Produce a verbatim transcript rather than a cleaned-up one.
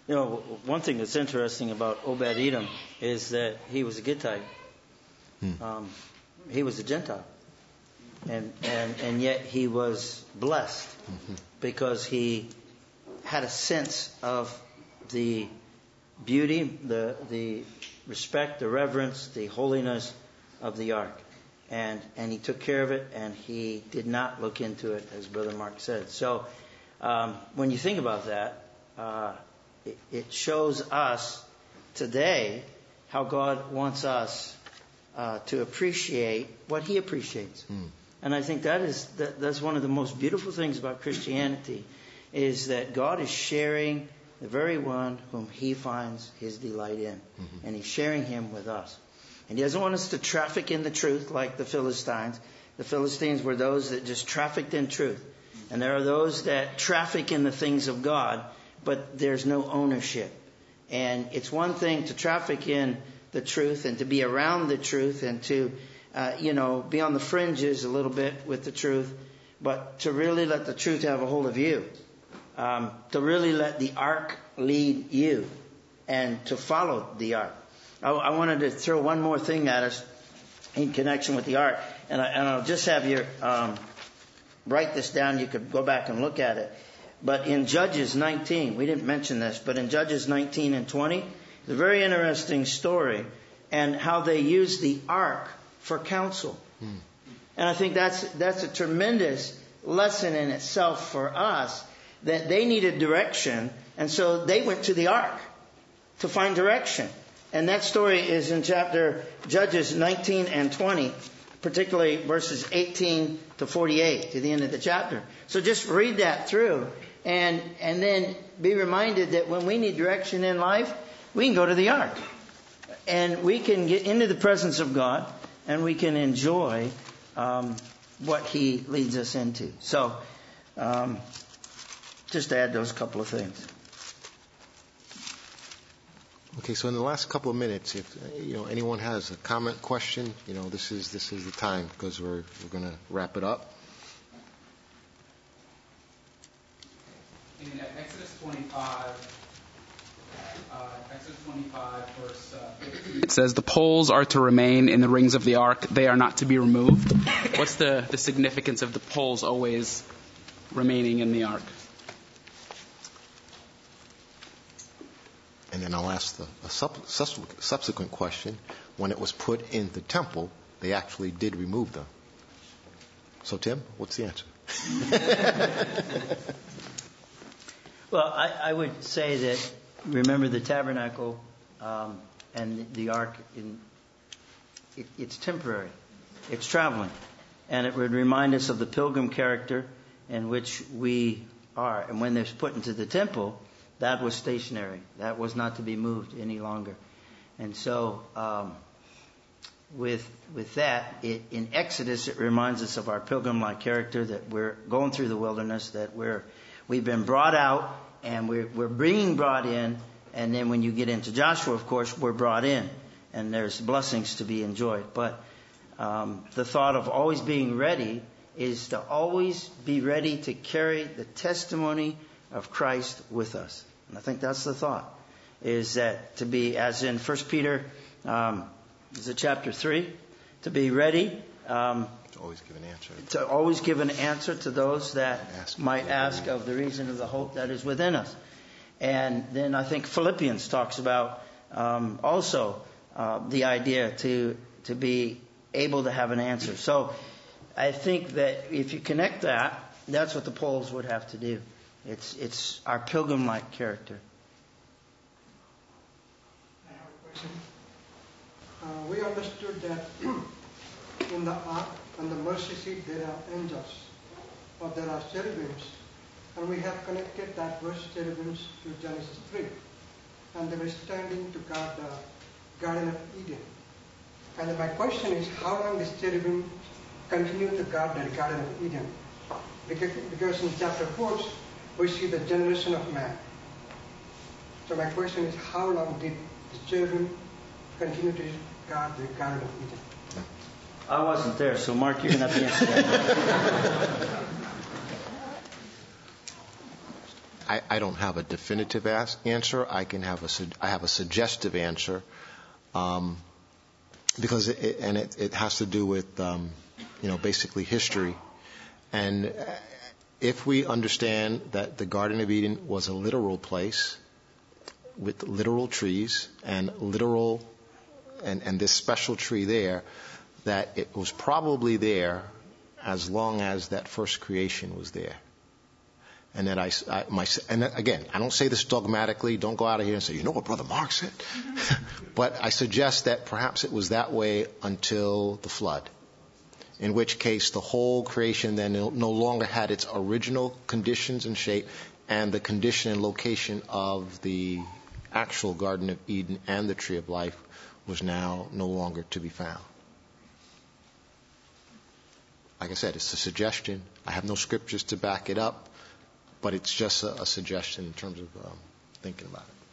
You know, one thing that's interesting about Obed-Edom is that he was a Gittite. Hmm. Um, he was a Gentile. And, and, and yet he was blessed mm-hmm. because he had a sense of the beauty, the the respect, the reverence, the holiness of the ark. And and he took care of it, and he did not look into it, as Brother Mark said. So um, when you think about that, uh, it, it shows us today how God wants us uh, to appreciate what he appreciates. Mm. And I think that is that, that's one of the most beautiful things about Christianity, is that God is sharing the very one whom he finds his delight in. Mm-hmm. And he's sharing him with us. And he doesn't want us to traffic in the truth like the Philistines. The Philistines were those that just trafficked in truth. And there are those that traffic in the things of God, but there's no ownership. And it's one thing to traffic in the truth and to be around the truth and to, uh, you know, be on the fringes a little bit with the truth, but to really let the truth have a hold of you. Um, to really let the ark lead you and to follow the ark. I, I wanted to throw one more thing at us in connection with the ark. And, I, and I'll just have you um, write this down. You could go back and look at it. But in Judges nineteen, we didn't mention this, but in Judges nineteen and twenty, it's a very interesting story and how they used the ark for counsel. Hmm. And I think that's that's a tremendous lesson in itself for us, that they needed direction, and so they went to the ark to find direction. And that story is in chapter Judges nineteen and twenty, particularly verses eighteen to forty-eight, to the end of the chapter. So just read that through, and and then be reminded that when we need direction in life, we can go to the ark. And we can get into the presence of God, and we can enjoy um, what he leads us into. So, um, just to add those couple of things. Okay, so in the last couple of minutes, if you know anyone has a comment, question, you know, this is this is the time, because we're we're going to wrap it up. In Exodus twenty-five, uh, Exodus twenty-five, verse uh, fifteen, it says the poles are to remain in the rings of the ark; they are not to be removed. What's the the significance of the poles always remaining in the ark? And then I'll ask the, a sub, subsequent question. When it was put in the temple, they actually did remove them. So, Tim, what's the answer? Well, I, I would say that, remember the tabernacle um, and the ark, in, it, it's temporary. It's traveling. And it would remind us of the pilgrim character in which we are. And when they're put into the temple, that was stationary. That was not to be moved any longer. And so, um, with with that, it, in Exodus, it reminds us of our pilgrim-like character, that we're going through the wilderness, that we're we've been brought out, and we're we're being brought in. And then when you get into Joshua, of course, we're brought in, and there's blessings to be enjoyed. But um, the thought of always being ready is to always be ready to carry the testimony of Christ with us. And I think that's the thought, is that to be, as in First Peter, um, is it chapter three, to be ready. Um, to always give an answer. To always give an answer to those that ask might ask believe. of the reason of the hope that is within us. And then I think Philippians talks about um, also uh, the idea to to be able to have an answer. So I think that if you connect that, that's what the poles would have to do. It's it's our pilgrim-like character. I have a question. Uh, we understood that in the ark and the mercy seat there are angels, or there are cherubims, and we have connected that verse cherubims to Genesis three, and they were standing to guard the Garden of Eden. And my question is, how long does cherubim continue to guard the Garden of Eden? Because, because in chapter four, we see the generation of man. So my question is, how long did the cherubim continue to guard the Garden of Eden? I wasn't there, so Mark, you're going to have to answer that. I, I don't have a definitive as- answer. I can have a su- I have a suggestive answer, um, because it, it, and it, it has to do with um, you know basically history, and if we understand that the Garden of Eden was a literal place with literal trees and literal and, and this special tree there, that it was probably there as long as that first creation was there. And that I, I my, and again, I don't say this dogmatically. Don't go out of here and say, you know what Brother Mark said. But I suggest that perhaps it was that way until the flood, in which case the whole creation then no longer had its original conditions and shape, and the condition and location of the actual Garden of Eden and the Tree of Life was now no longer to be found. Like I said, it's a suggestion. I have no scriptures to back it up, but it's just a, a suggestion in terms of um, thinking about it.